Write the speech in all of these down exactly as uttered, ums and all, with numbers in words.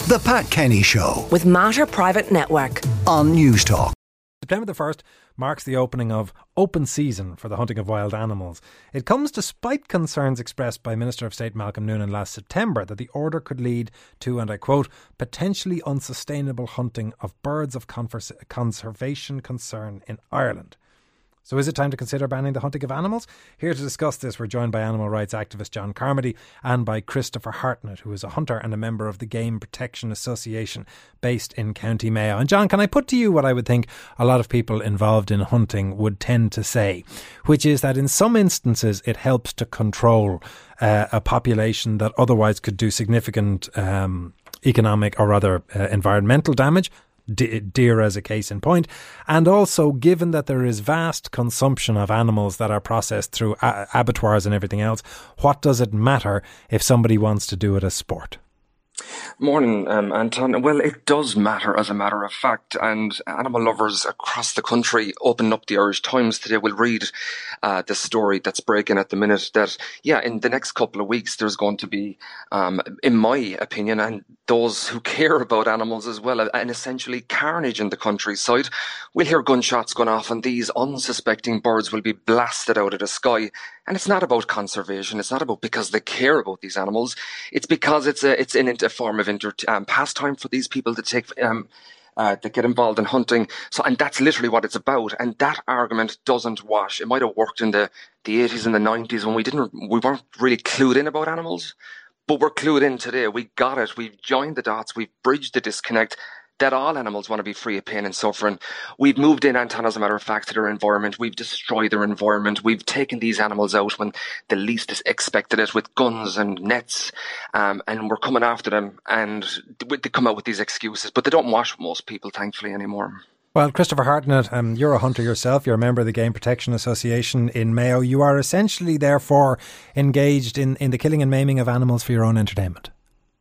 The Pat Kenny Show with Mater Private Network on News Talk. September the first marks the opening of open season for the hunting of wild animals. It comes despite concerns expressed by Minister of State Malcolm Noonan last September that the order could lead to, and I quote, potentially unsustainable hunting of birds of converse- conservation concern in Ireland. So is it time to consider banning the hunting of animals? Here to discuss this, we're joined by animal rights activist John Carmody and by Christopher Hartnett, who is a hunter and a member of the Game Protection Association based in County Mayo. And John, can I put to you what I would think a lot of people involved in hunting would tend to say, which is that in some instances it helps to control uh, a population that otherwise could do significant um, economic or rather uh, environmental damage. Deer as a case in point, and also given that there is vast consumption of animals that are processed through a- abattoirs and everything else, what does it matter if somebody wants to do it as sport? Morning, um, Anton. Well, it does matter as a matter of fact, and animal lovers across the country open up the Irish Times today will read uh, the story that's breaking at the minute that, yeah, in the next couple of weeks there's going to be, um, in my opinion, and those who care about animals as well, an essentially carnage in the countryside. We'll hear gunshots going off and these unsuspecting birds will be blasted out of the sky. And it's not about conservation. It's not about because they care about these animals. It's because it's a it's an, a form of inter, um, pastime for these people to take um, uh, that get involved in hunting. So, and that's literally what it's about. And that argument doesn't wash. It might have worked in the the eighties and the nineties when we didn't we weren't really clued in about animals, but we're clued in today. We got it. We've joined the dots. We've bridged the disconnect. That all animals want to be free of pain and suffering. We've moved in, Anton, as a matter of fact, to their environment. We've destroyed their environment. We've taken these animals out when the least is expected it with guns and nets. Um, and we're coming after them. And they come out with these excuses. But they don't wash with most people, thankfully, anymore. Well, Christopher Hartnett, um, you're a hunter yourself. You're a member of the Game Protection Association in Mayo. You are essentially, therefore, engaged in, in the killing and maiming of animals for your own entertainment.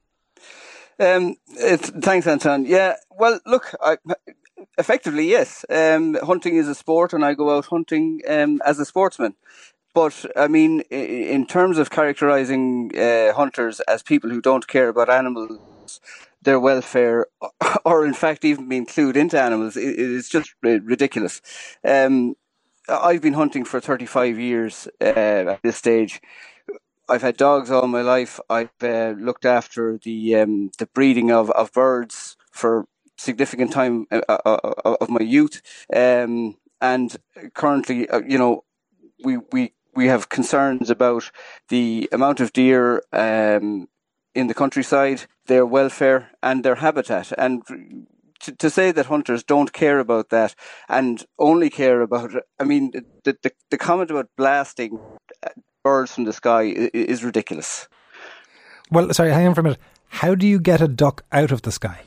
Um, it's, thanks, Anton. Yeah, well, look, I, effectively, yes. Um, hunting is a sport, and I go out hunting um, as a sportsman. But I mean, in terms of characterising uh, hunters as people who don't care about animals, their welfare, or in fact even being clued into animals, it is just ridiculous. Um, I've been hunting for thirty-five years uh, at this stage. I've had dogs all my life. I've uh, looked after the um, the breeding of, of birds for significant time uh, uh, of my youth, um, and currently, uh, you know, we we we have concerns about the amount of deer um, in the countryside, their welfare, and their habitat, and. To, to say that hunters don't care about that and only care about, I mean, the the, the comment about blasting birds from the sky is ridiculous. Well, sorry, hang on for a minute. How do you get a duck out of the sky?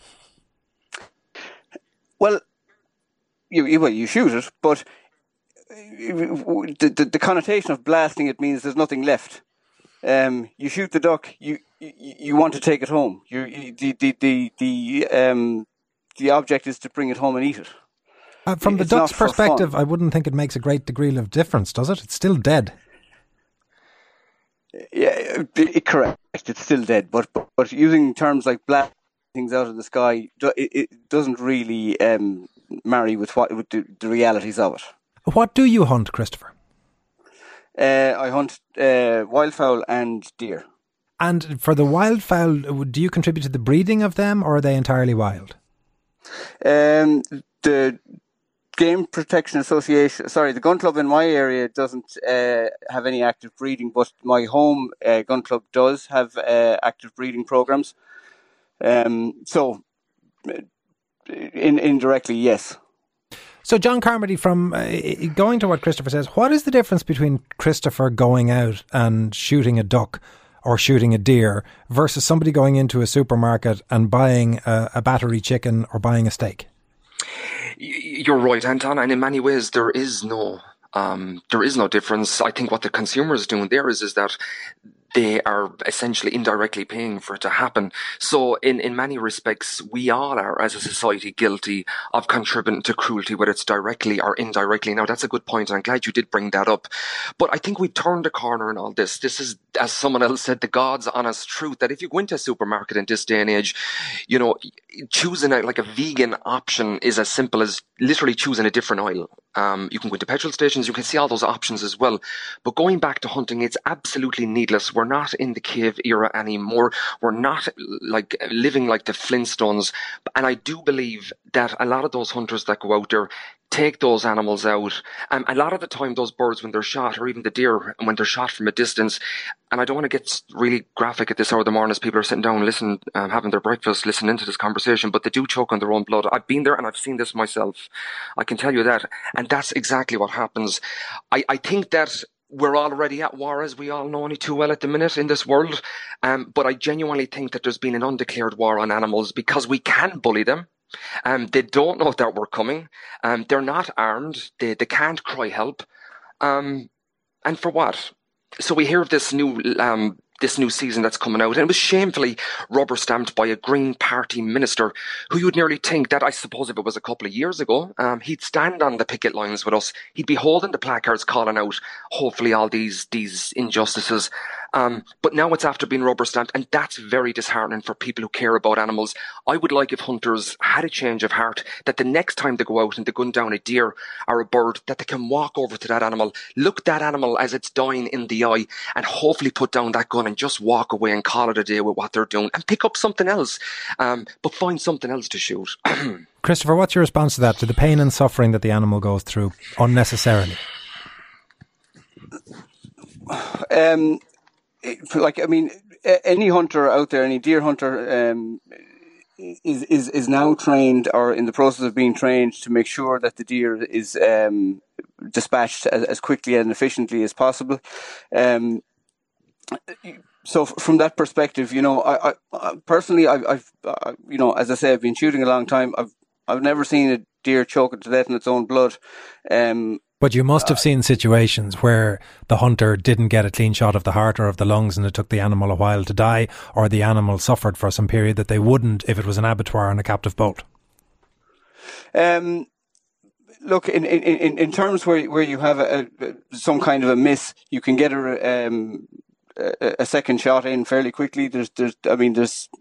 Well, you you, well, you shoot it, but the, the the connotation of blasting it means there's nothing left. Um, you shoot the duck, you you, you want to take it home. You, you the the the the um. The object is to bring it home and eat it. Uh, from the it's duck's perspective, fun. I wouldn't think it makes a great degree of difference, does it? It's still dead. Yeah, it, correct. It's still dead, but, but but using terms like blasting things out of the sky, it, it doesn't really um, marry with what with the, the realities of it. What do you hunt, Christopher? Uh, I hunt uh, wildfowl and deer. And for the wildfowl, do you contribute to the breeding of them, or are they entirely wild? Um, the Game Protection Association, sorry, the gun club in my area doesn't uh, have any active breeding, but my home uh, gun club does have uh, active breeding programs. Um, so, in, indirectly, yes. So, John Carmody, from uh, going to what Christopher says, what is the difference between Christopher going out and shooting a duck or shooting a deer versus somebody going into a supermarket and buying a, a battery chicken or buying a steak? You're right, Anton, and in many ways there is no um, there is no difference. I think what the consumer is doing there is is that they are essentially indirectly paying for it to happen. So in, in many respects, we all are, as a society, guilty of contributing to cruelty, whether it's directly or indirectly. Now, that's a good point, and I'm glad you did bring that up. But I think we've turned a corner in all this. This is, as someone else said, the God's honest truth, that if you go into a supermarket in this day and age, you know, choosing a, like a vegan option is as simple as literally choosing a different oil. Um, you can go into petrol stations, you can see all those options as well. But going back to hunting, it's absolutely needless. We're not in the cave era anymore. We're not like living like the Flintstones. And I do believe that a lot of those hunters that go out there take those animals out. Um, a lot of the time, those birds, when they're shot, or even the deer, when they're shot from a distance, and I don't want to get really graphic at this hour of the morning as people are sitting down, listening, um, having their breakfast, listening to this conversation, but they do choke on their own blood. I've been there and I've seen this myself. I can tell you that. And that's exactly what happens. I, I think that we're already at war, as we all know only too well at the minute in this world. Um, but I genuinely think that there's been an undeclared war on animals because we can bully them. Um, they don't know that we're coming. Um, they're not armed. They they can't cry help. Um, and for what? So we hear of this new um, this new season that's coming out, and it was shamefully rubber stamped by a Green Party minister who you'd nearly think that, I suppose, if it was a couple of years ago, um, he'd stand on the picket lines with us. He'd be holding the placards calling out, hopefully, all these these injustices. Um, but now it's after being rubber stamped, and that's very disheartening for people who care about animals. I would like if hunters had a change of heart, that the next time they go out and they gun down a deer or a bird, that they can walk over to that animal, look that animal as it's dying in the eye, and hopefully put down that gun and just walk away and call it a day with what they're doing and pick up something else, um, but find something else to shoot. Christopher, what's your response to that, to the pain and suffering that the animal goes through unnecessarily? Um, like, I mean, any hunter out there, any deer hunter, um, is, is, is now trained or in the process of being trained to make sure that the deer is, um, dispatched as, as quickly and efficiently as possible. Um, So from that perspective, you know, I, I personally, I've, I've uh, you know, as I say, I've been shooting a long time. I've, I've never seen a deer choking to death in its own blood. Um, but you must have uh, seen situations where the hunter didn't get a clean shot of the heart or of the lungs, and it took the animal a while to die, or the animal suffered for some period that they wouldn't if it was an abattoir and a captive bolt. Um. Look, in, in, in terms where where you have a, a some kind of a miss, you can get a um. a second shot in fairly quickly. There's, there's, I mean, there's,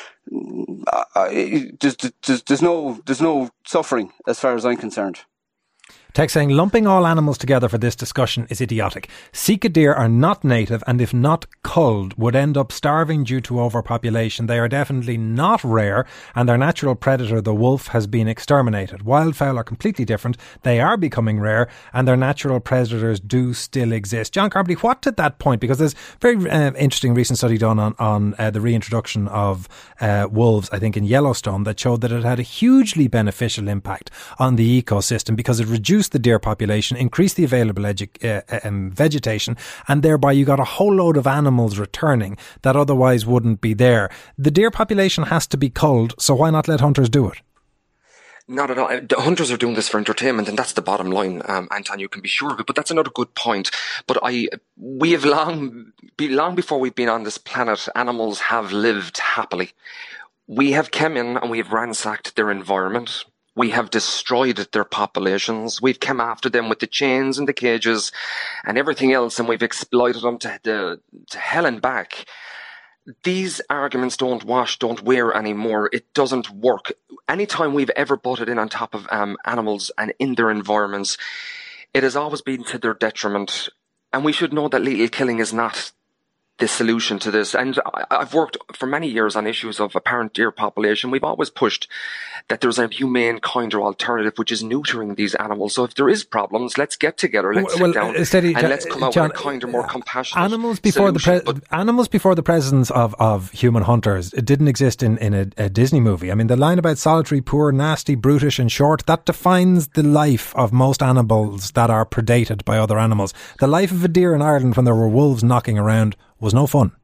uh, there's, there's, there's no, there's no suffering as far as I'm concerned. Text saying, lumping all animals together for this discussion is idiotic. Sika deer are not native, and if not culled, would end up starving due to overpopulation. They are definitely not rare, and their natural predator, the wolf, has been exterminated. Wildfowl are completely different. They are becoming rare, and their natural predators do still exist. John Carmody, what did that point? Because there's a very uh, interesting recent study done on, on uh, the reintroduction of uh, wolves, I think in Yellowstone, that showed that it had a hugely beneficial impact on the ecosystem because it reduced the deer population, increased the available edu- uh, um, vegetation, and thereby you got a whole load of animals returning that otherwise wouldn't be there. The deer population has to be culled, so why not let hunters do it? Not at all. The hunters are doing this for entertainment, and that's the bottom line, um, Anton, you can be sure of it. But that's another good point. But I, we have long, long before we've been on this planet, animals have lived happily. We have come in and we have ransacked their environment. We have destroyed their populations. We've come after them with the chains and the cages and everything else, and we've exploited them to, the, to hell and back. These arguments don't wash, don't wear anymore. It doesn't work. Anytime we've ever butted in on top of um, animals and in their environments, it has always been to their detriment. And we should know that lethal killing is not the solution to this. And I've worked for many years on issues of apparent deer population. We've always pushed that there's a humane, kinder alternative, which is neutering these animals. So if there is problems, let's get together, let's well, sit down uh, steady, and John, let's come out John, with a kinder, more compassionate animals before solution. the pre- animals before the presence of, of human hunters. It didn't exist in, in a, a Disney movie. I mean, the line about solitary, poor, nasty, brutish and short, that defines the life of most animals that are predated by other animals. The life of a deer in Ireland when there were wolves knocking around was no fun.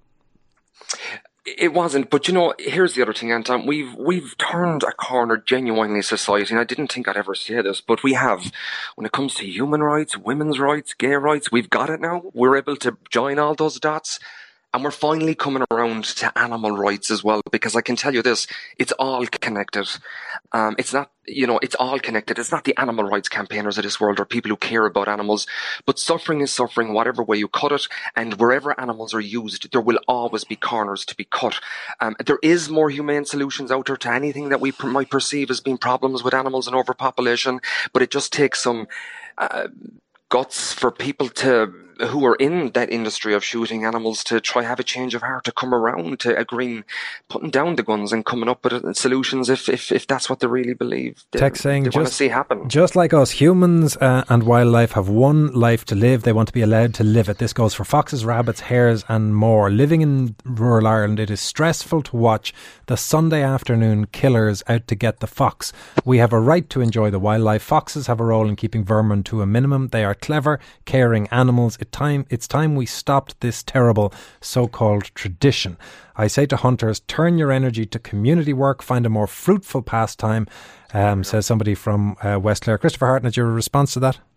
It wasn't, but you know, here's the other thing, Anton. We've we've turned a corner genuinely in society, and I didn't think I'd ever say this, but we have. When it comes to human rights, women's rights, gay rights, we've got it now. We're able to join all those dots. And we're finally coming around to animal rights as well, because I can tell you this, it's all connected. Um, it's not, you know, it's all connected. It's not the animal rights campaigners of this world or people who care about animals, but suffering is suffering, whatever way you cut it. And wherever animals are used, there will always be corners to be cut. Um, there is more humane solutions out there to anything that we per- might perceive as being problems with animals and overpopulation, but it just takes some uh, guts for people to who are in that industry of shooting animals to try have a change of heart, to come around to agreeing, putting down the guns and coming up with solutions if if, if that's what they really believe they, Text saying they just, want to see happen. Just like us, humans uh, and wildlife have one life to live. They want to be allowed to live it. This goes for foxes, rabbits, hares and more. Living in rural Ireland, it is stressful to watch the Sunday afternoon killers out to get the fox. We have a right to enjoy the wildlife. Foxes have a role in keeping vermin to a minimum. They are clever, caring animals. It time, it's time we stopped this terrible so-called tradition. I say to hunters, turn your energy to community work, find a more fruitful pastime, um, says somebody from uh, West Clare. Christopher Hartnett, your response to that?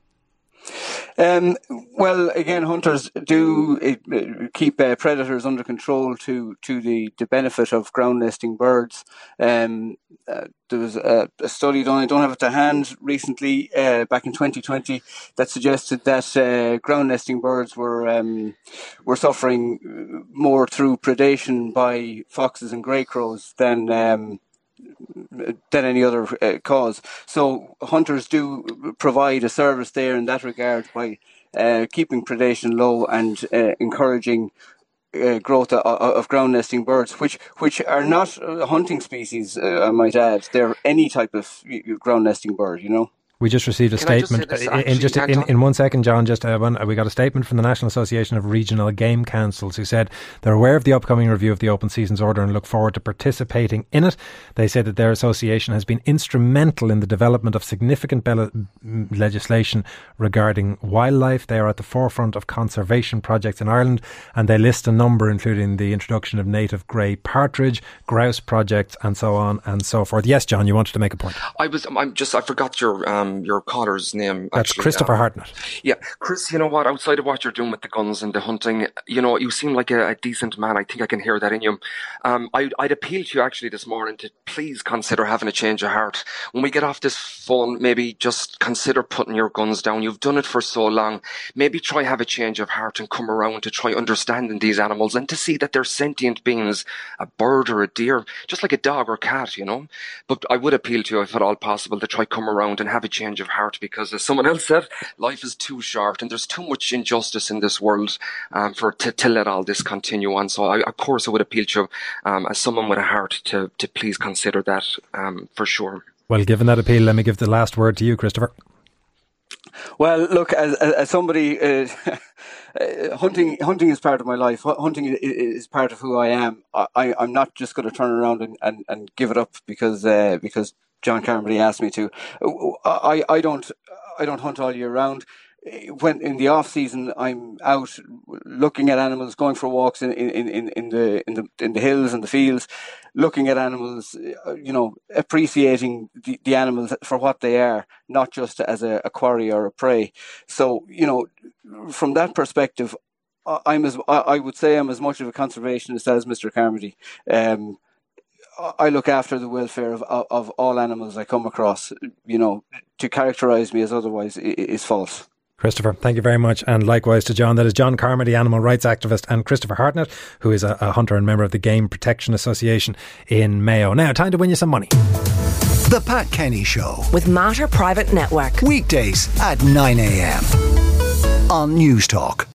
Um, well, again, hunters do uh, keep uh, predators under control to to the, the benefit of ground nesting birds. Um, uh, there was a, a study done, I don't have it to hand, recently, uh, back in twenty twenty, that suggested that uh, ground nesting birds were um, were suffering more through predation by foxes and grey crows than um, than any other uh, cause. So hunters do provide a service there in that regard by uh, keeping predation low and uh, encouraging uh, growth of, of ground nesting birds, which which are not a hunting species, uh, I might add. They're any type of ground nesting bird, you know. We just received a Can I just statement. say this, in, actually, just in, in one second, John, just uh, one, we got a statement from the National Association of Regional Game Councils who said they're aware of the upcoming review of the Open Seasons Order and look forward to participating in it. They said that their association has been instrumental in the development of significant be- legislation regarding wildlife. They are at the forefront of conservation projects in Ireland, and they list a number, including the introduction of native grey partridge, grouse projects, and so on and so forth. Yes, John, you wanted to make a point. I was, I'm just, I forgot your um, your caller's name. That's actually. Christopher um, Hartnett. Yeah, Chris, you know what? Outside of what you're doing with the guns and the hunting, you know, you seem like a, a decent man. I think I can hear that in you. Um, I, I'd appeal to you actually this morning to please consider having a change of heart. When we get off this phone, maybe just consider putting your guns down. You've done it for so long. Maybe try have a change of heart and come around to try understanding these animals and to see that they're sentient beings, a bird or a deer, just like a dog or cat, you know. But I would appeal to you, if at all possible, to try come around and have a change of heart, because as someone else said, life is too short and there's too much injustice in this world um, for to, to let all this continue on. So I, of course I would appeal to you um, as someone with a heart to, to please consider that um, for sure. Well, given that appeal, let me give the last word to you, Christopher. Well, look, as, as somebody, uh, hunting hunting is part of my life. Hunting is part of who I am. I, I'm not just going to turn around and, and, and give it up because uh, because John Carmody asked me to. I, I don't I don't hunt all year round. When in the off season, I'm out looking at animals, going for walks in, in, in, in the in the in the hills and the fields, looking at animals, you know, appreciating the, the animals for what they are, not just as a, a quarry or a prey. So, you know, from that perspective, I'm as I would say I'm as much of a conservationist as Mister Carmody. Um, I look after the welfare of, of of all animals I come across. You know, to characterise me as otherwise is false. Christopher, thank you very much. And likewise to John. That is John Carmody, animal rights activist, and Christopher Hartnett, who is a, a hunter and member of the Game Protection Association in Mayo. Now, time to win you some money. The Pat Kenny Show with Mater Private Network. Weekdays at nine a.m. on News Talk.